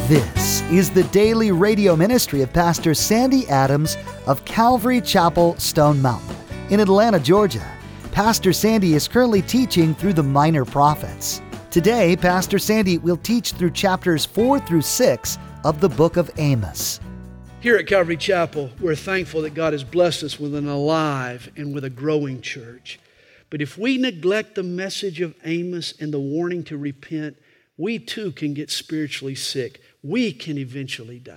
This is the daily radio ministry of Pastor Sandy Adams of Calvary Chapel, Stone Mountain in Atlanta, Georgia. Pastor Sandy is currently teaching through the Minor Prophets. Today, Pastor Sandy will teach through chapters 4 through 6 of the book of Amos. Here at Calvary Chapel, we're thankful that God has blessed us with an alive and with a growing church. But if we neglect the message of Amos and the warning to repent, we too can get spiritually sick. We can eventually die.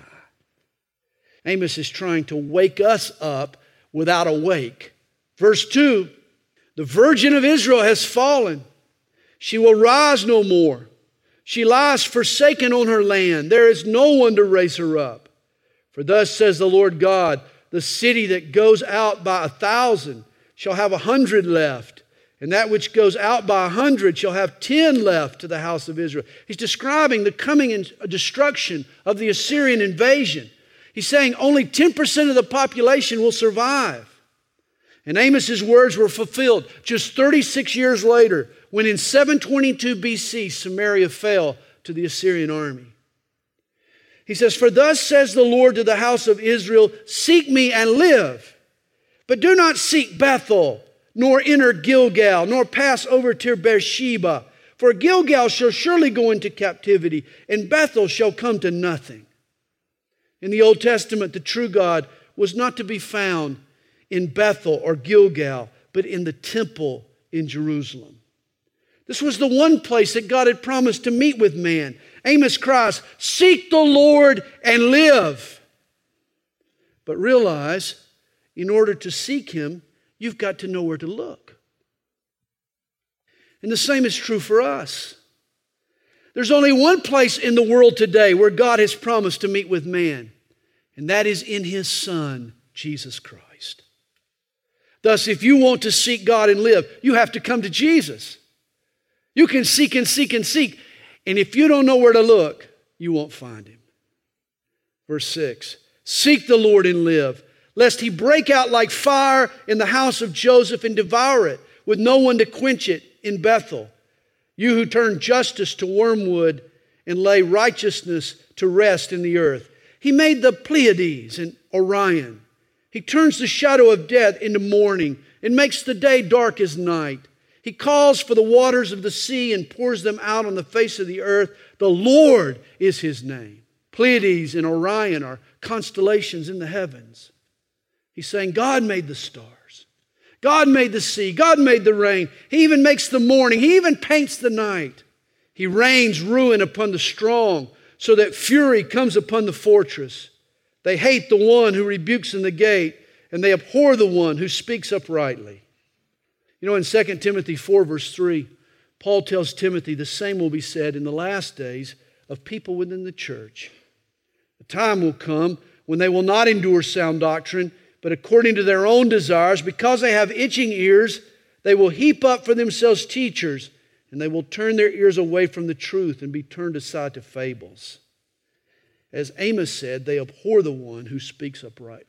Amos is trying to wake us up without a wake. Verse 2, the virgin of Israel has fallen. She will rise no more. She lies forsaken on her land. There is no one to raise her up. For thus says the Lord God, the city that goes out by 1,000 shall have 100 left. And that which goes out by 100 shall have 10 left to the house of Israel. He's describing the coming destruction of the Assyrian invasion. He's saying only 10% of the population will survive. And Amos's words were fulfilled just 36 years later when in 722 BC Samaria fell to the Assyrian army. He says, for thus says the Lord to the house of Israel, seek me and live, but do not seek Bethel, nor enter Gilgal, nor pass over to Beersheba. For Gilgal shall surely go into captivity, and Bethel shall come to nothing. In the Old Testament, the true God was not to be found in Bethel or Gilgal, but in the temple in Jerusalem. This was the one place that God had promised to meet with man. Amos cries, seek the Lord and live. But realize, in order to seek Him, you've got to know where to look. And the same is true for us. There's only one place in the world today where God has promised to meet with man, and that is in His Son, Jesus Christ. Thus, if you want to seek God and live, you have to come to Jesus. You can seek and seek and seek, and if you don't know where to look, you won't find Him. Verse 6, seek the Lord and live, lest He break out like fire in the house of Joseph and devour it, with no one to quench it in Bethel. You who turn justice to wormwood and lay righteousness to rest in the earth. He made the Pleiades and Orion. He turns the shadow of death into morning and makes the day dark as night. He calls for the waters of the sea and pours them out on the face of the earth. The Lord is His name. Pleiades and Orion are constellations in the heavens. He's saying God made the stars. God made the sea. God made the rain. He even makes the morning. He even paints the night. He rains ruin upon the strong so that fury comes upon the fortress. They hate the one who rebukes in the gate, and they abhor the one who speaks uprightly. You know, in 2 Timothy 4 verse 3, Paul tells Timothy the same will be said in the last days of people within the church. The time will come when they will not endure sound doctrine, but according to their own desires, because they have itching ears, they will heap up for themselves teachers, and they will turn their ears away from the truth and be turned aside to fables. As Amos said, they abhor the one who speaks uprightly.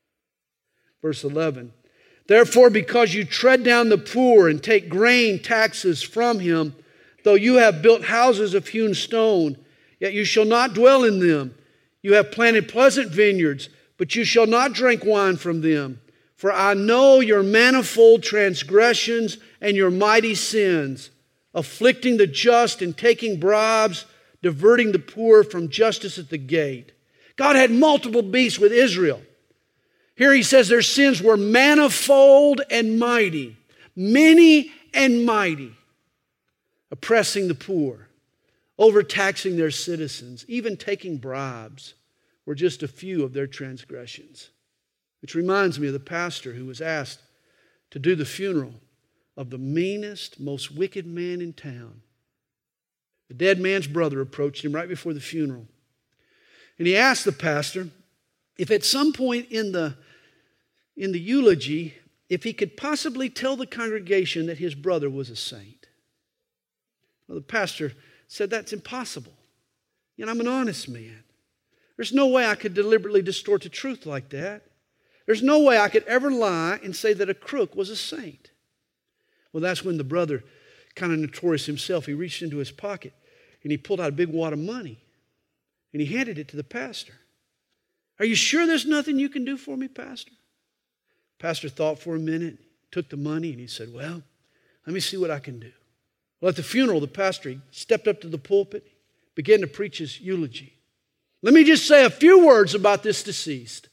Verse 11, therefore, because you tread down the poor and take grain taxes from him, though you have built houses of hewn stone, yet you shall not dwell in them. You have planted pleasant vineyards, but you shall not drink wine from them. For I know your manifold transgressions and your mighty sins, afflicting the just and taking bribes, diverting the poor from justice at the gate. God had multiple beasts with Israel. Here He says their sins were manifold and mighty, many and mighty, oppressing the poor, overtaxing their citizens, even taking bribes were just a few of their transgressions. Which reminds me of the pastor who was asked to do the funeral of the meanest, most wicked man in town. The dead man's brother approached him right before the funeral. And he asked the pastor if at some point in the eulogy, if he could possibly tell the congregation that his brother was a saint. Well, the pastor said, that's impossible. I'm an honest man. There's no way I could deliberately distort the truth like that. There's no way I could ever lie and say that a crook was a saint. Well, that's when the brother, kind of notorious himself, he reached into his pocket and he pulled out a big wad of money. And he handed it to the pastor. Are you sure there's nothing you can do for me, Pastor? Pastor thought for a minute, took the money, and he said, well, let me see what I can do. Well, at the funeral, the pastor, he stepped up to the pulpit, began to preach his eulogy. Let me just say a few words about this deceased.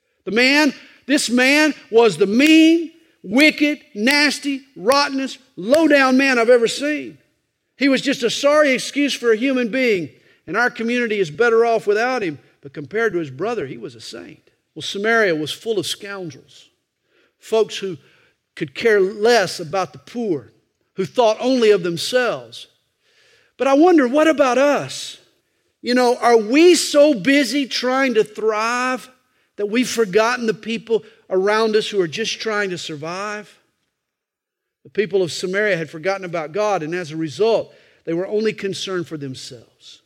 This man was the mean, wicked, nasty, rottenest, low-down man I've ever seen. He was just a sorry excuse for a human being, and our community is better off without him. But compared to his brother, he was a saint. Well, Samaria was full of scoundrels, folks who could care less about the poor, who thought only of themselves. But I wonder, what about us? You know, are we so busy trying to thrive that we've forgotten the people around us who are just trying to survive? The people of Samaria had forgotten about God, and as a result, they were only concerned for themselves.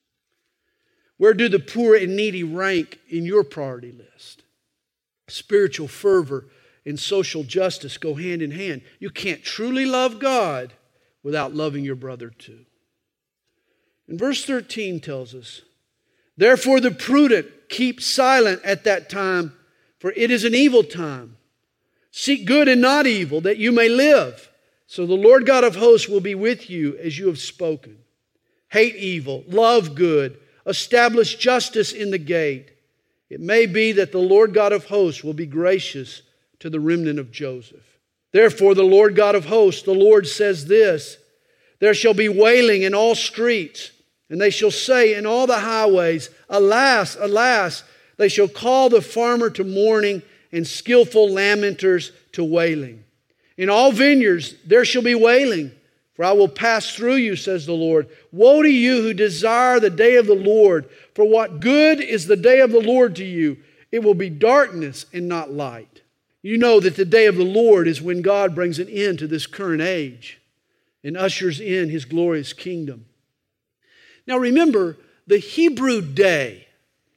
Where do the poor and needy rank in your priority list? Spiritual fervor and social justice go hand in hand. You can't truly love God without loving your brother too. And verse 13 tells us, therefore the prudent keep silent at that time, for it is an evil time. Seek good and not evil, that you may live. So the Lord God of hosts will be with you as you have spoken. Hate evil, love good, establish justice in the gate. It may be that the Lord God of hosts will be gracious to the remnant of Joseph. Therefore the Lord God of hosts, the Lord says this, there shall be wailing in all streets, and they shall say in all the highways, alas, alas, they shall call the farmer to mourning and skillful lamenters to wailing. In all vineyards there shall be wailing, for I will pass through you, says the Lord. Woe to you who desire the day of the Lord, for what good is the day of the Lord to you? It will be darkness and not light. You know that the day of the Lord is when God brings an end to this current age and ushers in His glorious kingdom. Now remember, the Hebrew day,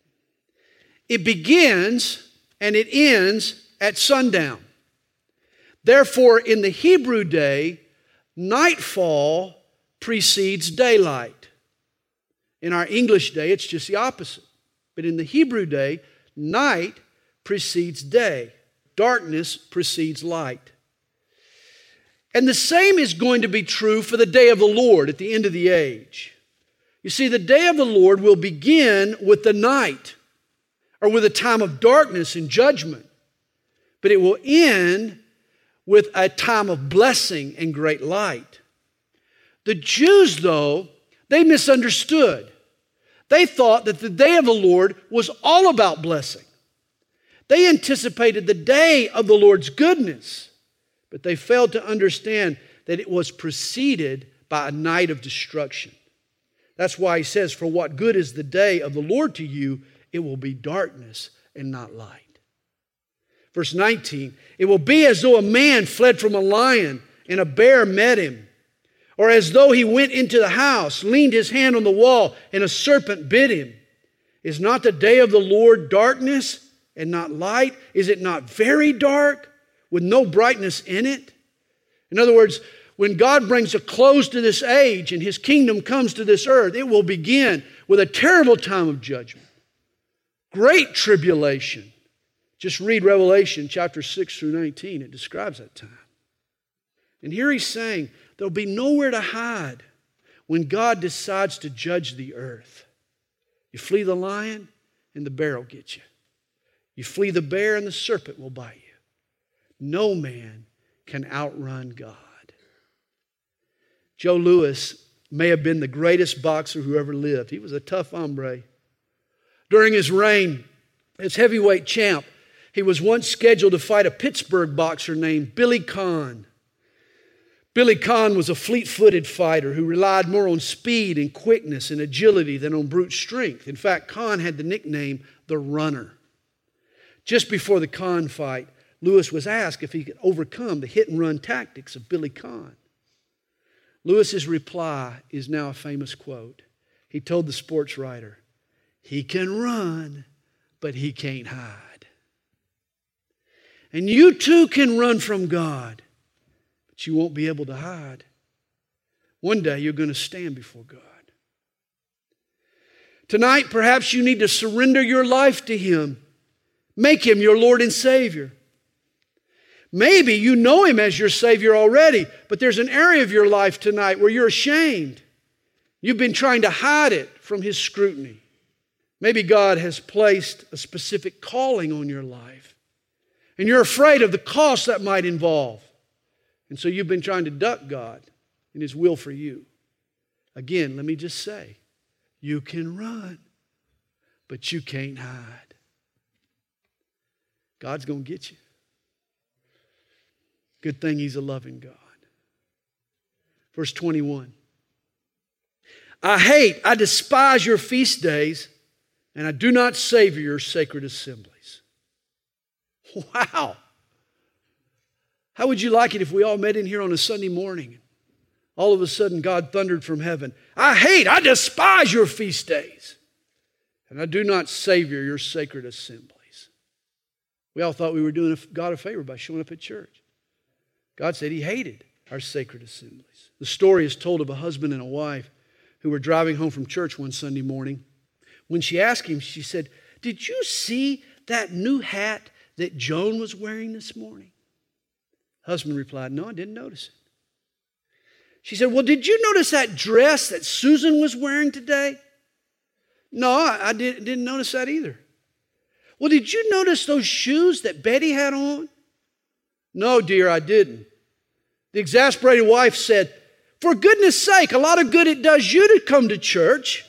it begins and it ends at sundown. Therefore, in the Hebrew day, nightfall precedes daylight. In our English day, it's just the opposite. But in the Hebrew day, night precedes day. Darkness precedes light. And the same is going to be true for the day of the Lord at the end of the age. You see, the day of the Lord will begin with the night, or with a time of darkness and judgment. But it will end with a time of blessing and great light. The Jews, though, they misunderstood. They thought that the day of the Lord was all about blessing. They anticipated the day of the Lord's goodness, but they failed to understand that it was preceded by a night of destruction. That's why he says, for what good is the day of the Lord to you? It will be darkness and not light. Verse 19, it will be as though a man fled from a lion and a bear met him, or as though he went into the house, leaned his hand on the wall, and a serpent bit him. Is not the day of the Lord darkness and not light? Is it not very dark with no brightness in it? In other words, when God brings a close to this age and His kingdom comes to this earth, it will begin with a terrible time of judgment. Great tribulation. Just read Revelation chapter 6 through 19. It describes that time. And here he's saying there'll be nowhere to hide when God decides to judge the earth. You flee the lion and the bear will get you. You flee the bear and the serpent will bite you. No man can outrun God. Joe Louis may have been the greatest boxer who ever lived. He was a tough hombre. During his reign as heavyweight champ, he was once scheduled to fight a Pittsburgh boxer named Billy Conn. Billy Conn was a fleet-footed fighter who relied more on speed and quickness and agility than on brute strength. In fact, Conn had the nickname the Runner. Just before the Conn fight, Louis was asked if he could overcome the hit-and-run tactics of Billy Conn. Louis's reply is now a famous quote. He told the sports writer, "He can run, but he can't hide." And you too can run from God, but you won't be able to hide. One day you're going to stand before God. Tonight, perhaps you need to surrender your life to Him. Make Him your Lord and Savior. Maybe you know Him as your Savior already, but there's an area of your life tonight where you're ashamed. You've been trying to hide it from His scrutiny. Maybe God has placed a specific calling on your life, and you're afraid of the cost that might involve. And so you've been trying to duck God and His will for you. Again, let me just say, you can run, but you can't hide. God's going to get you. Good thing He's a loving God. Verse 21. I despise your feast days, and I do not savor your sacred assemblies. Wow. How would you like it if we all met in here on a Sunday morning? All of a sudden God thundered from heaven, I despise your feast days, and I do not savor your sacred assemblies. We all thought we were doing God a favor by showing up at church. God said He hated our sacred assemblies. The story is told of a husband and a wife who were driving home from church one Sunday morning. When she asked him, she said, "Did you see that new hat that Joan was wearing this morning?" Husband replied, "No, I didn't notice it." She said, "Well, did you notice that dress that Susan was wearing today?" "No, I didn't notice that either." "Well, did you notice those shoes that Betty had on?" "No, dear, I didn't." The exasperated wife said, "For goodness sake, a lot of good it does you to come to church."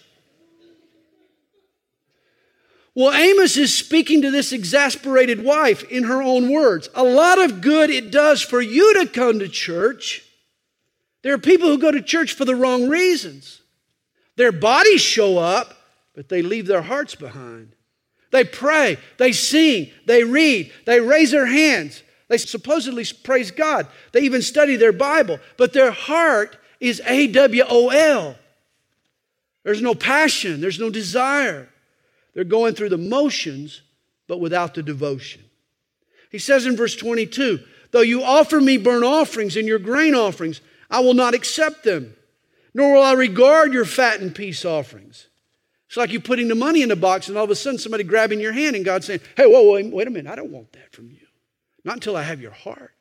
Well, Amos is speaking to this exasperated wife in her own words. A lot of good it does for you to come to church. There are people who go to church for the wrong reasons. Their bodies show up, but they leave their hearts behind. They pray, they sing, they read, they raise their hands. They supposedly praise God. They even study their Bible, but their heart is AWOL. There's no passion, there's no desire. They're going through the motions, but without the devotion. He says in verse 22, "Though you offer me burnt offerings and your grain offerings, I will not accept them, nor will I regard your fat and peace offerings." It's like you putting the money in the box and all of a sudden somebody grabbing your hand and God saying, "Hey, wait a minute, I don't want that from you. Not until I have your heart.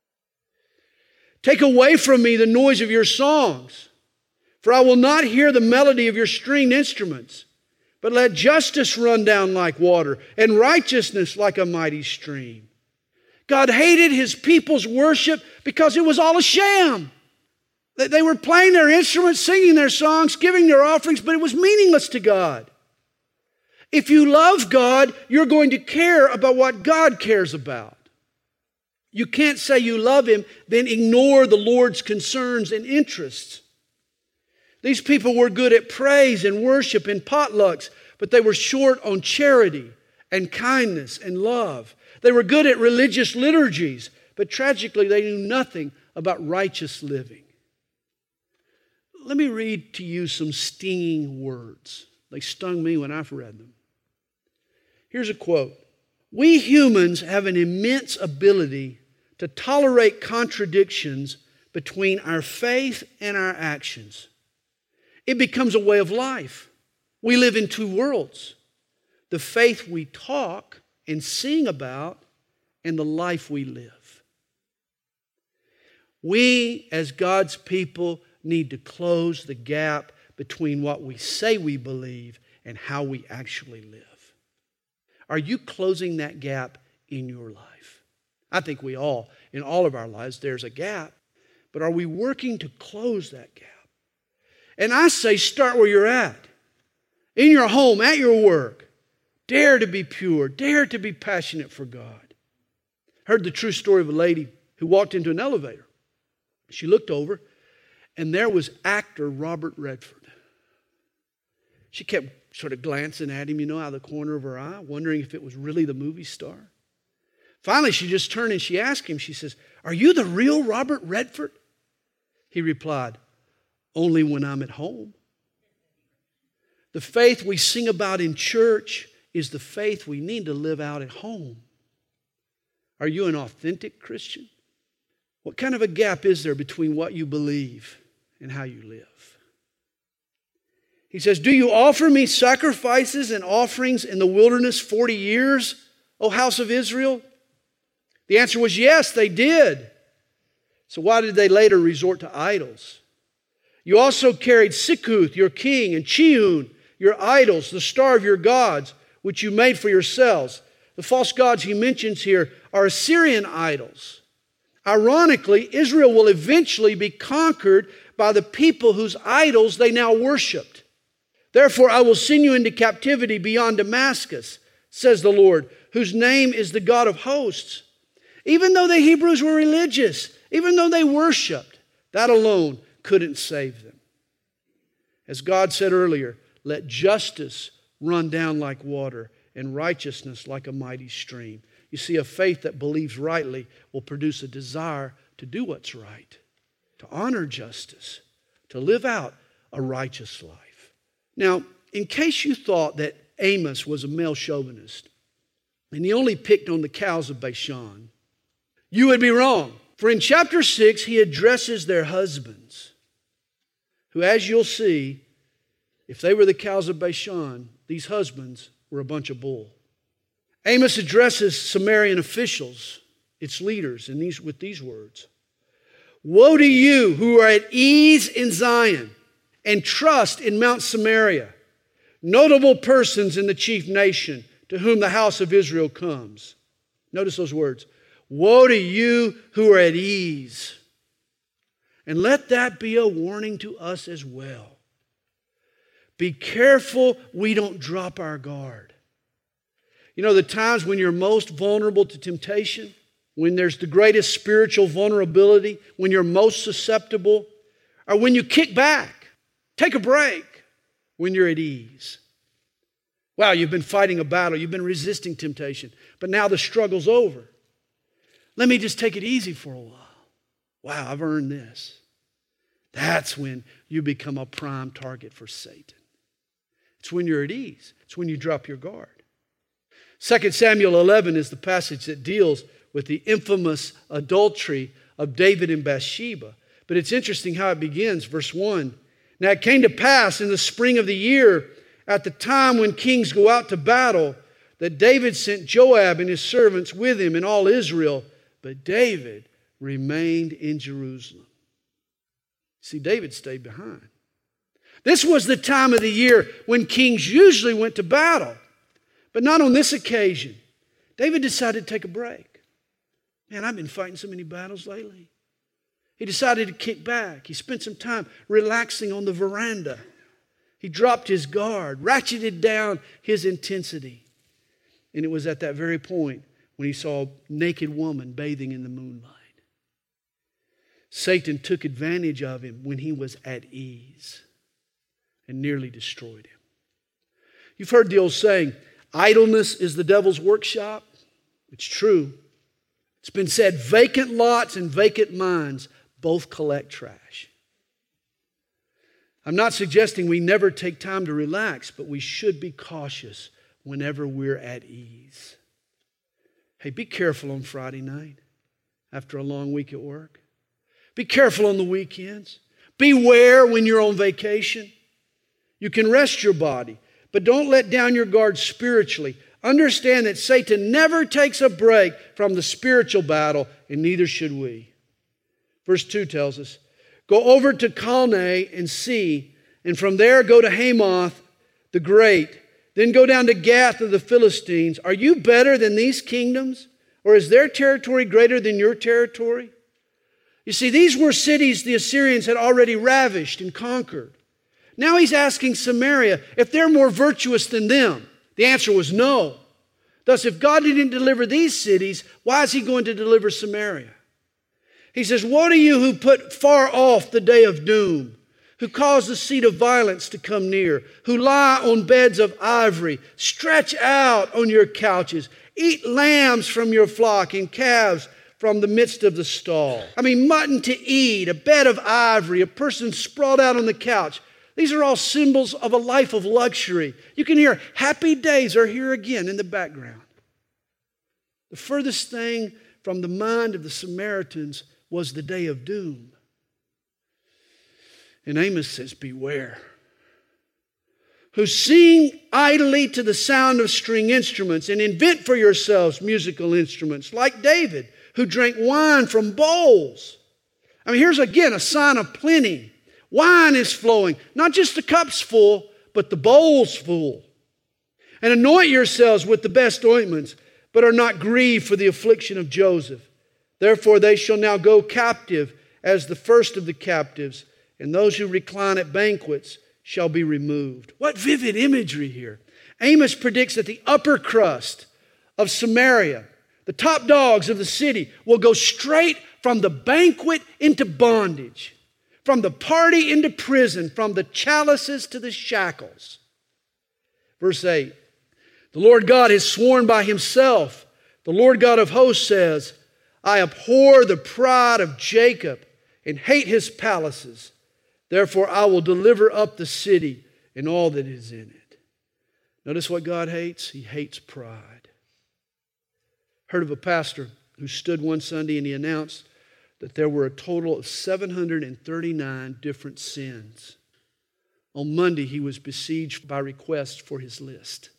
Take away from me the noise of your songs, for I will not hear the melody of your stringed instruments. But let justice run down like water and righteousness like a mighty stream." God hated His people's worship because it was all a sham. They were playing their instruments, singing their songs, giving their offerings, but it was meaningless to God. If you love God, you're going to care about what God cares about. You can't say you love Him, then ignore the Lord's concerns and interests. These people were good at praise and worship and potlucks, but they were short on charity and kindness and love. They were good at religious liturgies, but tragically they knew nothing about righteous living. Let me read to you some stinging words. They stung me when I've read them. Here's a quote. "We humans have an immense ability to tolerate contradictions between our faith and our actions. It becomes a way of life. We live in two worlds. The faith we talk and sing about and the life we live." We, as God's people, need to close the gap between what we say we believe and how we actually live. Are you closing that gap in your life? I think we all, in all of our lives, there's a gap. But are we working to close that gap? And I say start where you're at. In your home, at your work. Dare to be pure. Dare to be passionate for God. I heard the true story of a lady who walked into an elevator. She looked over, and there was actor Robert Redford. She kept sort of glancing at him, out of the corner of her eye, wondering if it was really the movie star. Finally, she just turned and she asked him, she says, "Are you the real Robert Redford?" He replied, "Only when I'm at home." The faith we sing about in church is the faith we need to live out at home. Are you an authentic Christian? What kind of a gap is there between what you believe and how you live? He says, do you offer me sacrifices and offerings in the wilderness 40 years, O house of Israel? The answer was yes, they did. So why did they later resort to idols? You also carried Sikkuth, your king, and Chihun, your idols, the star of your gods, which you made for yourselves. The false gods he mentions here are Assyrian idols. Ironically, Israel will eventually be conquered by the people whose idols they now worshiped. Therefore, I will send you into captivity beyond Damascus, says the Lord, whose name is the God of hosts. Even though the Hebrews were religious, even though they worshiped, that alone couldn't save them. As God said earlier, let justice run down like water and righteousness like a mighty stream. You see, a faith that believes rightly will produce a desire to do what's right, to honor justice, to live out a righteous life. Now, in case you thought that Amos was a male chauvinist and he only picked on the cows of Bashan, you would be wrong. For in chapter 6, he addresses their husbands, who, as you'll see, if they were the cows of Bashan, these husbands were a bunch of bull. Amos addresses Sumerian officials, its leaders, with these words. Woe to you who are at ease in Zion and trust in Mount Samaria, notable persons in the chief nation to whom the house of Israel comes. Notice those words. Woe to you who are at ease. And let that be a warning to us as well. Be careful we don't drop our guard. You know, the times when you're most vulnerable to temptation, when there's the greatest spiritual vulnerability, when you're most susceptible, are when you kick back, take a break, when you're at ease. Wow, you've been fighting a battle, you've been resisting temptation, but now the struggle's over. Let me just take it easy for a while. Wow, I've earned this. That's when you become a prime target for Satan. It's when you're at ease. It's when you drop your guard. 2 Samuel 11 is the passage that deals with the infamous adultery of David and Bathsheba. But it's interesting how it begins. Verse 1. Now it came to pass in the spring of the year, at the time when kings go out to battle, that David sent Joab and his servants with him and all Israel, but David remained in Jerusalem. See, David stayed behind. This was the time of the year when kings usually went to battle, but not on this occasion. David decided to take a break. Man, I've been fighting so many battles lately. He decided to kick back. He spent some time relaxing on the veranda. He dropped his guard, ratcheted down his intensity. And it was at that very point when he saw a naked woman bathing in the moonlight. Satan took advantage of him when he was at ease and nearly destroyed him. You've heard the old saying, idleness is the devil's workshop. It's true. It's been said, vacant lots and vacant minds both collect trash. I'm not suggesting we never take time to relax, but we should be cautious whenever we're at ease. Hey, be careful on Friday night after a long week at work. Be careful on the weekends. Beware when you're on vacation. You can rest your body, but don't let down your guard spiritually. Understand that Satan never takes a break from the spiritual battle, and neither should we. Verse 2 tells us, go over to Calneh and see, and from there go to Hamath the Great. Then go down to Gath of the Philistines. Are you better than these kingdoms? Or is their territory greater than your territory? You see, these were cities the Assyrians had already ravished and conquered. Now he's asking Samaria if they're more virtuous than them. The answer was no. Thus, if God didn't deliver these cities, why is he going to deliver Samaria? He says, woe to you who put far off the day of doom, who cause the seat of violence to come near, who lie on beds of ivory, stretch out on your couches, eat lambs from your flock and calves from the midst of the stall. I mean, mutton to eat, a bed of ivory, a person sprawled out on the couch. These are all symbols of a life of luxury. You can hear happy days are here again in the background. The furthest thing from the mind of the Samaritans was the day of doom. And Amos says, beware. who sing idly to the sound of string instruments and invent for yourselves musical instruments, like David, who drank wine from bowls. I mean, here's again a sign of plenty. Wine is flowing, not just the cups full, but the bowls full. And anoint yourselves with the best ointments, but are not grieved for the affliction of Joseph. Therefore they shall now go captive as the first of the captives, and those who recline at banquets shall be removed. What vivid imagery here. Amos predicts that the upper crust of Samaria, the top dogs of the city, will go straight from the banquet into bondage, from the party into prison, from the chalices to the shackles. Verse 8, the Lord God has sworn by himself. The Lord God of hosts says, I abhor the pride of Jacob and hate his palaces. Therefore I will deliver up the city and all that is in it. Notice what God hates? He hates pride. Heard of a pastor who stood one Sunday and he announced that there were a total of 739 different sins. On Monday, he was besieged by requests for his list.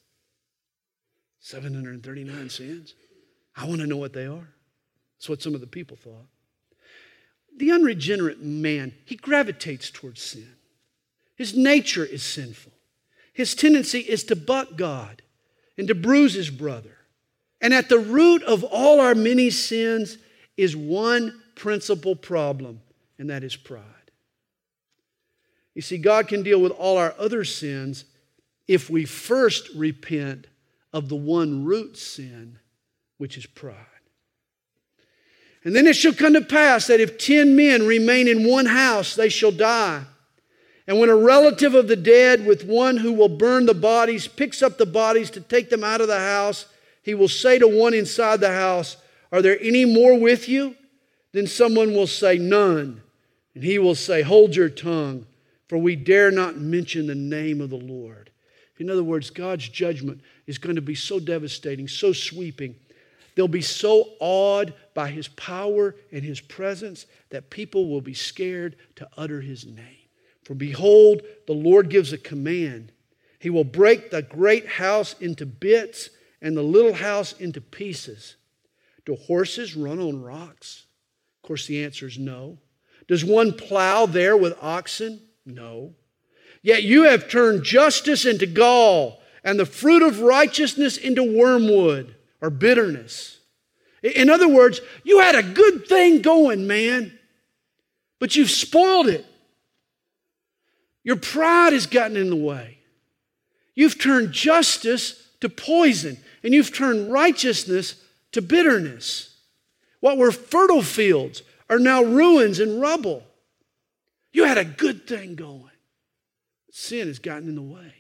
739 sins? I want to know what they are. That's what some of the people thought. The unregenerate man, he gravitates towards sin. His nature is sinful. His tendency is to buck God and to bruise his brother. And at the root of all our many sins is one principal problem, and that is pride. You see, God can deal with all our other sins if we first repent of the one root sin, which is pride. And then it shall come to pass that if 10 men remain in one house, they shall die. And when a relative of the dead with one who will burn the bodies picks up the bodies to take them out of the house, he will say to one inside the house, are there any more with you? Then someone will say, none. And he will say, hold your tongue, for we dare not mention the name of the Lord. In other words, God's judgment is going to be so devastating, so sweeping. They'll be so awed by his power and his presence that people will be scared to utter his name. For behold, the Lord gives a command. He will break the great house into bits and the little house into pieces. Do horses run on rocks? Of course, the answer is no. Does one plow there with oxen? No. Yet you have turned justice into gall and the fruit of righteousness into wormwood or bitterness. In other words, you had a good thing going, man, but you've spoiled it. Your pride has gotten in the way. You've turned justice to poison, and you've turned righteousness to bitterness. What were fertile fields are now ruins and rubble. You had a good thing going. Sin has gotten in the way.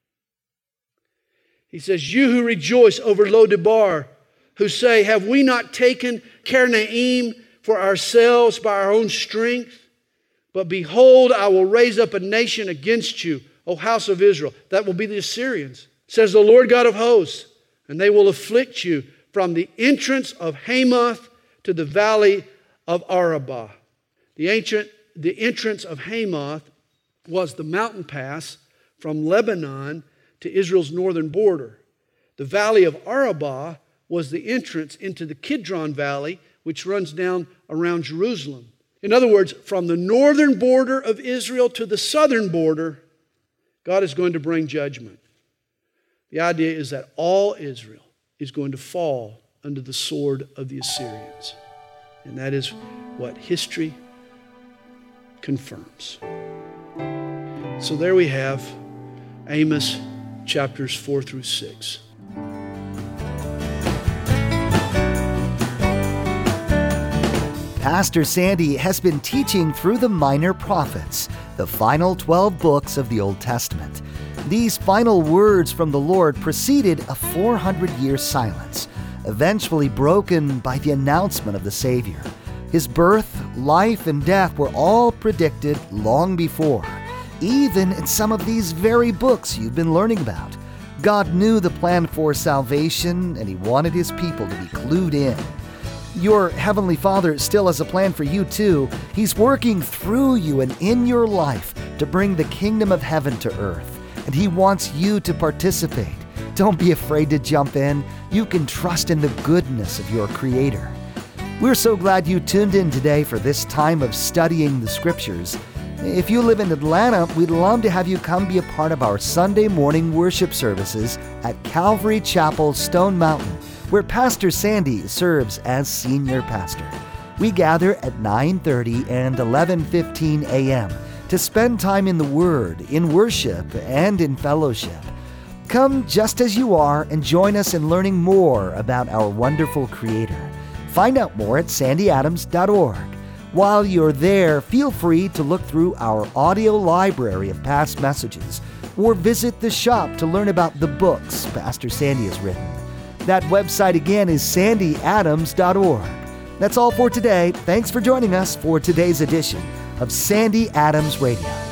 He says, you who rejoice over Lo-debar, who say, have we not taken Karnaim for ourselves by our own strength? But behold, I will raise up a nation against you, O house of Israel. That will be the Assyrians, says the Lord God of hosts. And they will afflict you from the entrance of Hamath to the valley of Arabah. The entrance of Hamath was the mountain pass from Lebanon to Israel's northern border. The valley of Arabah was the entrance into the Kidron Valley, which runs down around Jerusalem. In other words, from the northern border of Israel to the southern border, God is going to bring judgment. The idea is that all Israel is going to fall under the sword of the Assyrians. And that is what history confirms. So there we have Amos chapters 4 through 6. Pastor Sandy has been teaching through the Minor Prophets, the final 12 books of the Old Testament. These final words from the Lord preceded a 400-year silence, eventually broken by the announcement of the Savior. His birth, life, and death were all predicted long before, even in some of these very books you've been learning about. God knew the plan for salvation, and He wanted His people to be clued in. Your Heavenly Father still has a plan for you too. He's working through you and in your life to bring the kingdom of heaven to earth. and He wants you to participate. Don't be afraid to jump in. You can trust in the goodness of your Creator. We're so glad you tuned in today for this time of studying the Scriptures. If you live in Atlanta, we'd love to have you come be a part of our Sunday morning worship services at Calvary Chapel, Stone Mountain, where Pastor Sandy serves as senior pastor. We gather at 9:30 and 11:15 a.m. to spend time in the Word, in worship, and in fellowship. Come just as you are and join us in learning more about our wonderful Creator. Find out more at sandyadams.org. While you're there, feel free to look through our audio library of past messages or visit the shop to learn about the books Pastor Sandy has written. That website again is sandyadams.org. That's all for today. Thanks for joining us for today's edition of Sandy Adams Radio.